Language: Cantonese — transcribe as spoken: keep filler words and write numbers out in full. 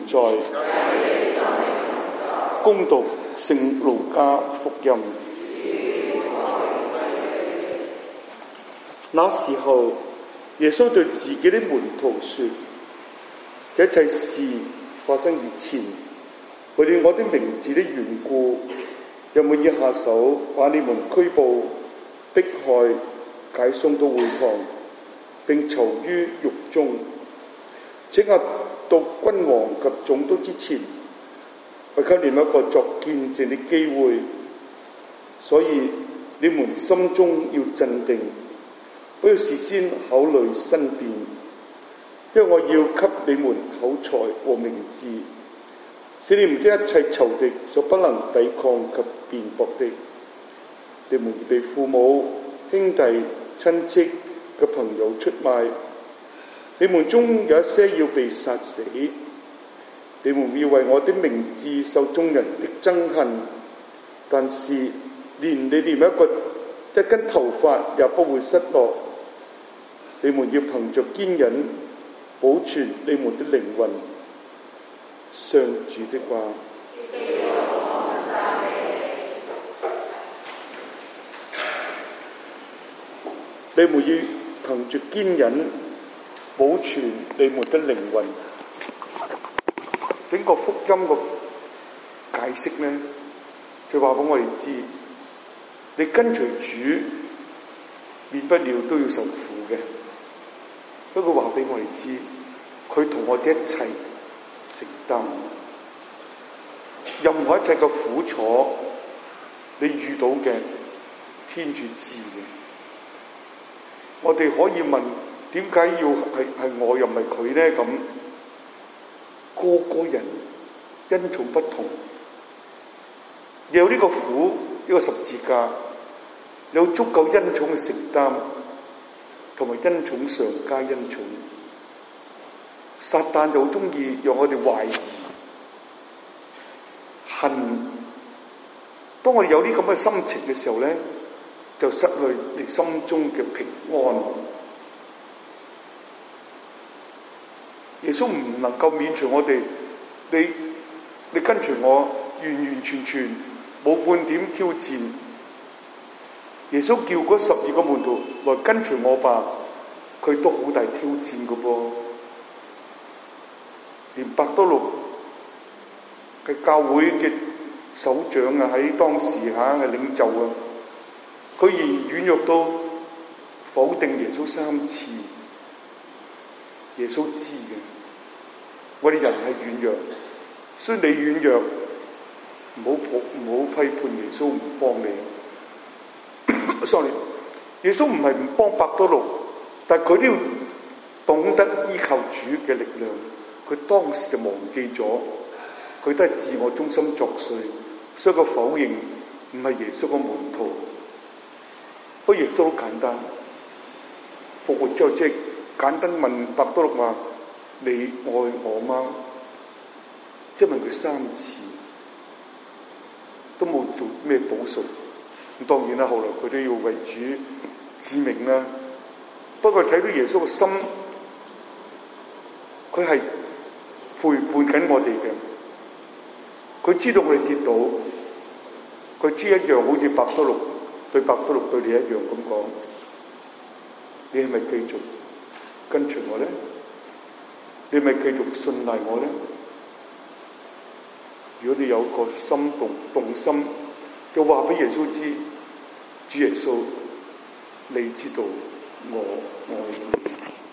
在。恭讀聖路加福音。那時候，耶穌對自己的門徒說：這一切事發生以前，為了我的名字的緣故，有沒有下手把你們拘捕、迫害、解送到會堂，並囚於獄中，請押到君王及總督之前，為給你們一個作見證的機會。所以你們心中要鎮定，不要事先考慮申辯，因為我要給你們口才和明智，使你們的一切仇敵所不能抵抗及辯駁的。你們要被父母、兄弟、親戚嘅朋友出賣，你們中有一些要被殺死。你們要為我的名字受眾人的憎恨，但是連你哋一個一根頭髮也不會失落。你們要憑着堅忍保存你們的靈魂。上主的話。你們要憑着堅忍保存你們的靈魂。整個福音嘅解釋呢，就話俾我哋知，你跟隨主，免不了都要受苦嘅。不過話俾我哋知，佢同我哋一齊承擔任何一切嘅苦楚，你遇到嘅天主知嘅。我哋可以問，點解要係係我又唔係佢呢？咁個個人恩寵不同，有呢個苦，呢個十字架，有足夠恩寵嘅承擔，同埋恩寵上加恩寵。撒旦就好中意讓我哋懷疑、恨。當我哋有啲咁嘅心情嘅時候咧，就失去你心中嘅平安。耶穌唔能夠免除我哋，你你跟隨我，完完全全冇半點挑戰。耶穌叫嗰十二個門徒來跟隨我吧，佢都好大挑戰㗎噃。連伯多祿嘅教會嘅首長啊，喺當時嚇嘅領袖啊，佢仍然軟弱到否定耶穌三次。耶穌知嘅，我哋人係軟弱，所以你軟弱，唔好唔好批判耶穌唔幫你。sorry， 耶穌唔係唔幫伯多祿，但係佢都要懂得依靠主嘅力量。佢當時就忘記咗，佢都係自我中心作祟，所以佢否認唔係耶穌嘅門徒。不過耶穌好簡單，復活之後即係簡單問伯多祿話：你愛我嗎？即係問佢三次，都冇做咩補贖。咁當然啦，後來佢都要為主致命啦。不過睇到耶穌嘅心，佢係陪伴緊我哋嘅。佢知道我哋跌倒，佢知一樣好似伯多祿對伯多祿對你一樣咁講：你係咪繼續跟隨我咧？你係咪繼續信賴我咧？如果你有個心動動心，就話俾耶穌知，主耶穌，你知道我愛你。